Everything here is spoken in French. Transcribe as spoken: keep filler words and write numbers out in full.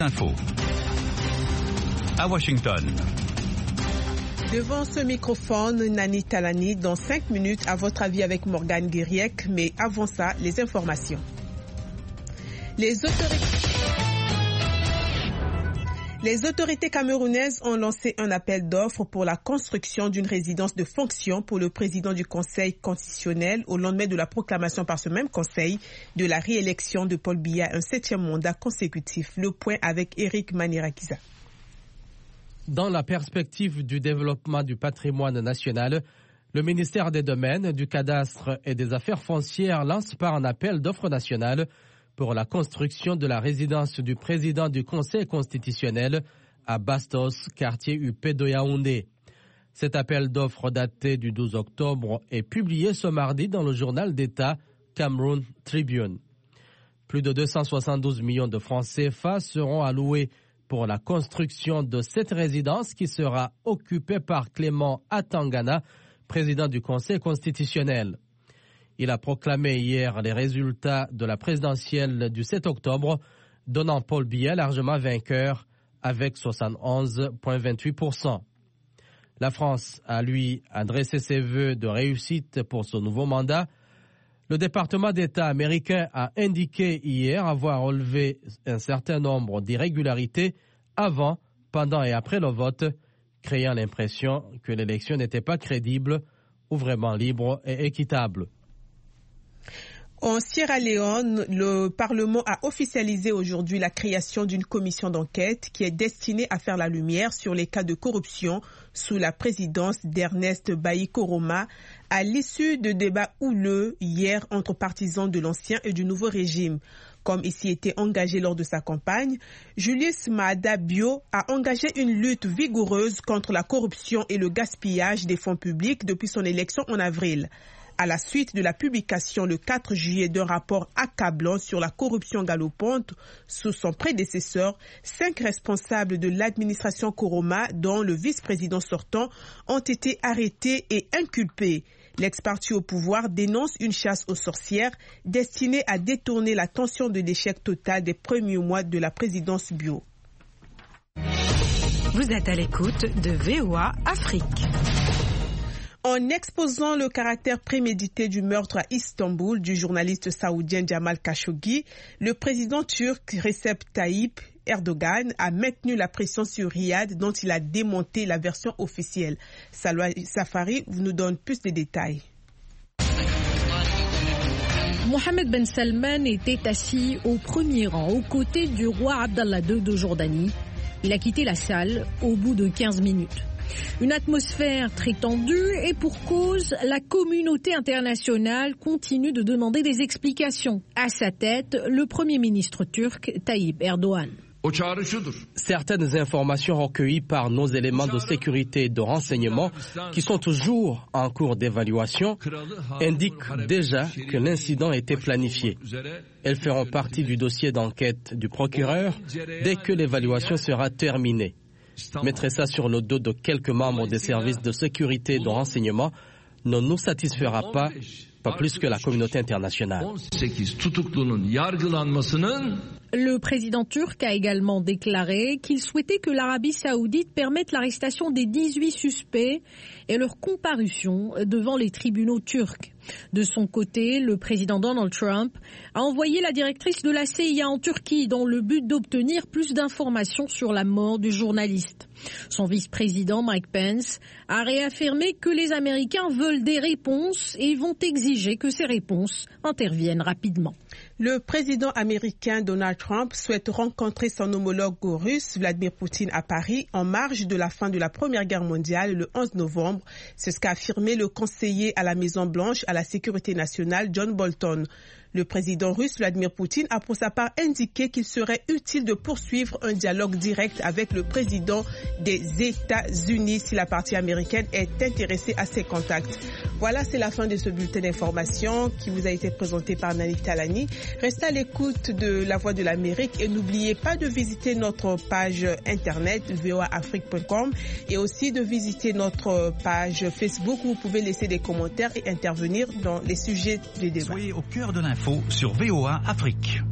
Info. À Washington. Devant ce microphone, Nani Talani, dans cinq minutes, à votre avis avec Morgane Guiriec, mais avant ça, les informations. Les autorités... Les autorités camerounaises ont lancé un appel d'offres pour la construction d'une résidence de fonction pour le président du Conseil constitutionnel au lendemain de la proclamation par ce même Conseil de la réélection de Paul Biya, un septième mandat consécutif. Le point avec Eric Manirakiza. Dans la perspective du développement du patrimoine national, le ministère des Domaines, du Cadastre et des Affaires foncières lance par un appel d'offres nationales pour la construction de la résidence du président du Conseil constitutionnel à Bastos, quartier U P de Yaoundé. Cet appel d'offres daté du douze octobre est publié ce mardi dans le journal d'État Cameroon Tribune. Plus de deux cent soixante-douze millions de francs C F A seront alloués pour la construction de cette résidence qui sera occupée par Clément Atangana, président du Conseil constitutionnel. Il a proclamé hier les résultats de la présidentielle du sept octobre, donnant Paul Biya largement vainqueur avec soixante-onze virgule vingt-huit pour cent. La France a, lui, adressé ses vœux de réussite pour son nouveau mandat. Le département d'État américain a indiqué hier avoir relevé un certain nombre d'irrégularités avant, pendant et après le vote, créant l'impression que l'élection n'était pas crédible ou vraiment libre et équitable. En Sierra Leone, le Parlement a officialisé aujourd'hui la création d'une commission d'enquête qui est destinée à faire la lumière sur les cas de corruption sous la présidence d'Ernest Bai Koroma, à l'issue de débats houleux hier entre partisans de l'ancien et du nouveau régime. Comme il s'y était engagé lors de sa campagne, Julius Maada Bio a engagé une lutte vigoureuse contre la corruption et le gaspillage des fonds publics depuis son élection en avril. À la suite de la publication le quatre juillet d'un rapport accablant sur la corruption galopante sous son prédécesseur, cinq responsables de l'administration Koroma, dont le vice-président sortant, ont été arrêtés et inculpés. L'ex-parti au pouvoir dénonce une chasse aux sorcières destinée à détourner l'attention de l'échec total des premiers mois de la présidence Bio. Vous êtes à l'écoute de V O A Afrique. En exposant le caractère prémédité du meurtre à Istanbul du journaliste saoudien Jamal Khashoggi, le président turc Recep Tayyip Erdogan a maintenu la pression sur Riyad dont il a démonté la version officielle. Salwa Safari vous nous donne plus de détails. Mohammed Ben Salman était assis au premier rang aux côtés du roi Abdallah deux de Jordanie. Il a quitté la salle au bout de quinze minutes. Une atmosphère très tendue et pour cause, la communauté internationale continue de demander des explications. À sa tête, le Premier ministre turc Tayyip Erdogan. Certaines informations recueillies par nos éléments de sécurité et de renseignement, qui sont toujours en cours d'évaluation, indiquent déjà que l'incident était planifié. Elles feront partie du dossier d'enquête du procureur dès que l'évaluation sera terminée. Mettre ça sur le dos de quelques membres des services de sécurité et de renseignement ne nous satisfera pas, pas plus que la communauté internationale. Le président turc a également déclaré qu'il souhaitait que l'Arabie saoudite permette l'arrestation des dix-huit suspects et leur comparution devant les tribunaux turcs. De son côté, le président Donald Trump a envoyé la directrice de la C I A en Turquie dans le but d'obtenir plus d'informations sur la mort du journaliste. Son vice-président Mike Pence a réaffirmé que les Américains veulent des réponses et vont exiger que ces réponses interviennent rapidement. Le président américain Donald Trump souhaite rencontrer son homologue russe Vladimir Poutine à Paris en marge de la fin de la Première Guerre mondiale le onze novembre. C'est ce qu'a affirmé le conseiller à la Maison-Blanche à la sécurité nationale John Bolton. Le président russe Vladimir Poutine a pour sa part indiqué qu'il serait utile de poursuivre un dialogue direct avec le président des États-Unis si la partie américaine est intéressée à ces contacts. Voilà, c'est la fin de ce bulletin d'information qui vous a été présenté par Nani Talani. Restez à l'écoute de La Voix de l'Amérique et n'oubliez pas de visiter notre page internet v o a afrique point com et aussi de visiter notre page Facebook où vous pouvez laisser des commentaires et intervenir dans les sujets du débat. Soyez au cœur de l'info sur V O A Afrique.